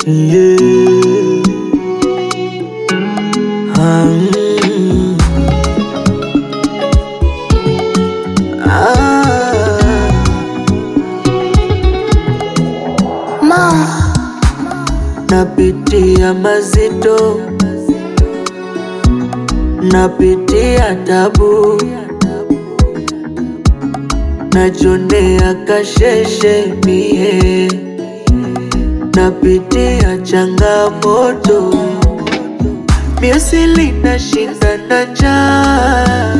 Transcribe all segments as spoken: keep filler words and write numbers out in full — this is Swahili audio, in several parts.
Yeah. Um, ah. Ma, Napitia mazito, napitia tabu, najonea kasheshe mie, napitia changamoto, miasili nashinda na njaa,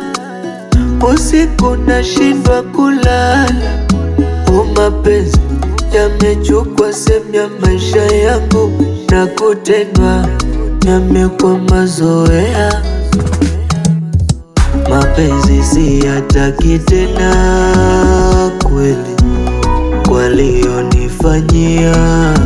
usiku nashindwa kulala. O mapenzi yamechukua sehemu ya maisha yangu, na kutendwa yamekuwa mazoea. Mapenzi siyataki tena kweli, walionifanyia.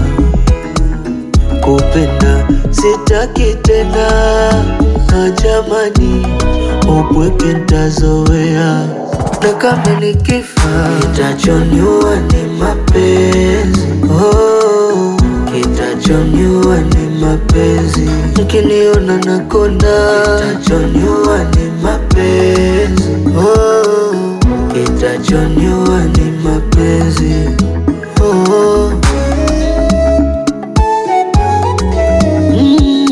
Kupenda sitaki tena, na jamani, upweke ntazoea. Na kama nikifa, kitachoniua ni mapenzi. Oh, kitachoniua ni mapenzi. Mkiniona nakonda, kitachoniua ni mapenzi. Oh, kitachoniua ni mapenzi. Oh, mm.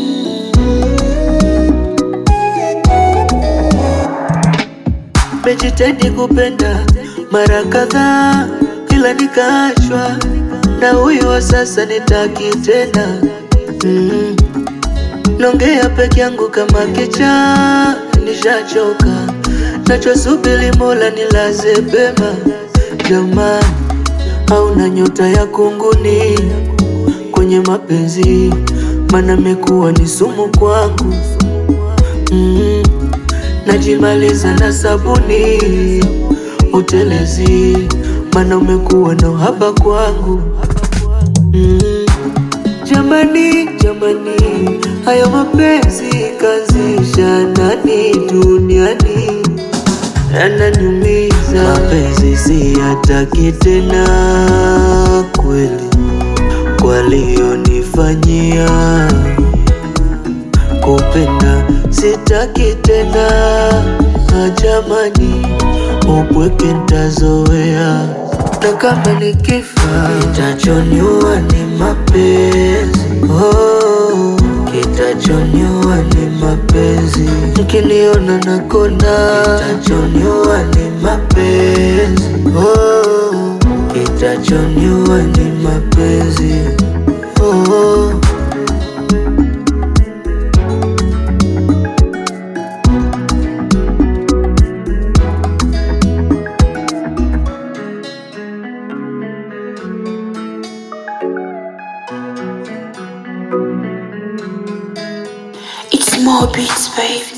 Mejitahidi kupenda mara kadhaa, ila nikaachwa na huyo wa sasa, nitaki tena. mm. Nongea peke yangu kama kichaa, nishachoka, nachosubiri Mola nilaze pema. Jamani, hauna nyota ya kunguni kwenye mapenzi, maana mekuwa ni sumu kwangu. mm. Najimaliza na sabuni, utelezi, maana umekuwa na uhaba kwangu. mm. Jamani, jamani, hayo mapenzi kazisha nani duniani, yananiumiza. Mapenzi siyataki tena kweli, walionifanyia. Kupenda sitaki tena, na jamani, upweke ntazoea. Na kama nikifa, kitachoniua ni mapenzi. Oh, kitachoniua ni mapenzi. Mkiniona nakonda, kitachoniua ni mapenzi. Oh, kitachoniua ni mapenzi. Oh. it's more beats, babe.